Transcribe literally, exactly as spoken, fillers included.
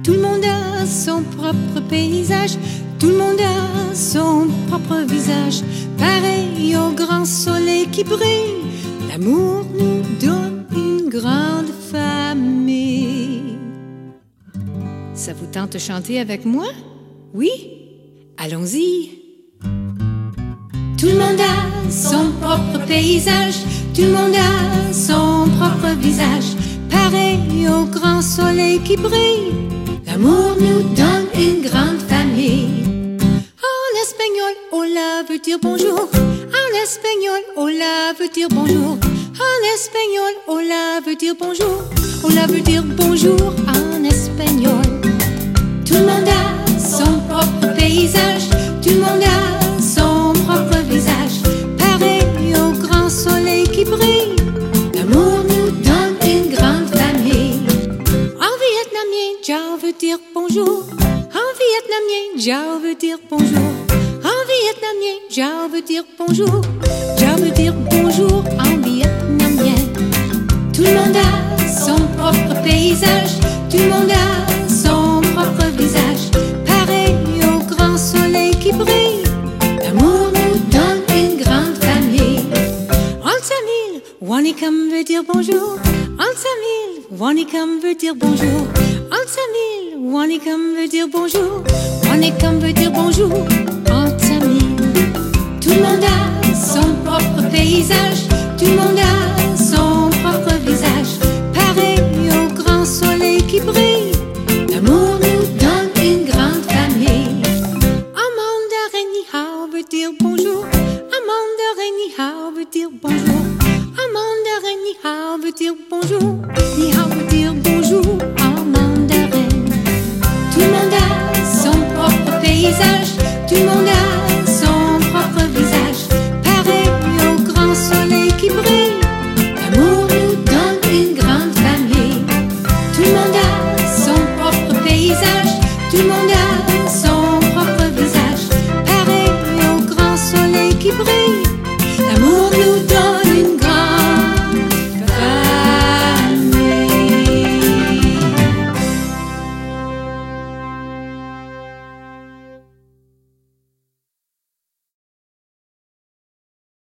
Tout le monde a son propre paysage, tout le monde a son propre visage. Pareil au grand soleil qui brille, l'amour nous donne une grande famille. Ça vous tente de chanter avec moi? Oui? Allons-y! Tout le monde a son propre paysage, tout le monde a son propre visage. Pareil au grand soleil qui brille, l'amour nous donne une grande famille. En espagnol, hola veut dire bonjour. En espagnol, hola veut dire bonjour. En espagnol, hola veut dire bonjour. Hola veut dire bonjour en espagnol. Tout le monde a son propre paysage, tout le monde a son propre visage. Pareil au grand soleil qui brille, l'amour nous donne une grande famille. En vietnamien, ciao veut dire bonjour. En vietnamien, ciao veut dire bonjour. En vietnamien, ciao veut dire bonjour. Ciao veut dire bonjour en vietnamien. Tout le monde a son propre paysage, tout le monde a son propre visage. Pareil au grand soleil qui brille, l'amour nous donne une grande famille. En tamil, wanikam veut dire bonjour. En tamil, wanikam veut dire bonjour. En tamil, wanikam veut dire bonjour. Wanikam veut dire bonjour en tamil. Tout le monde a son propre paysage, tout le monde a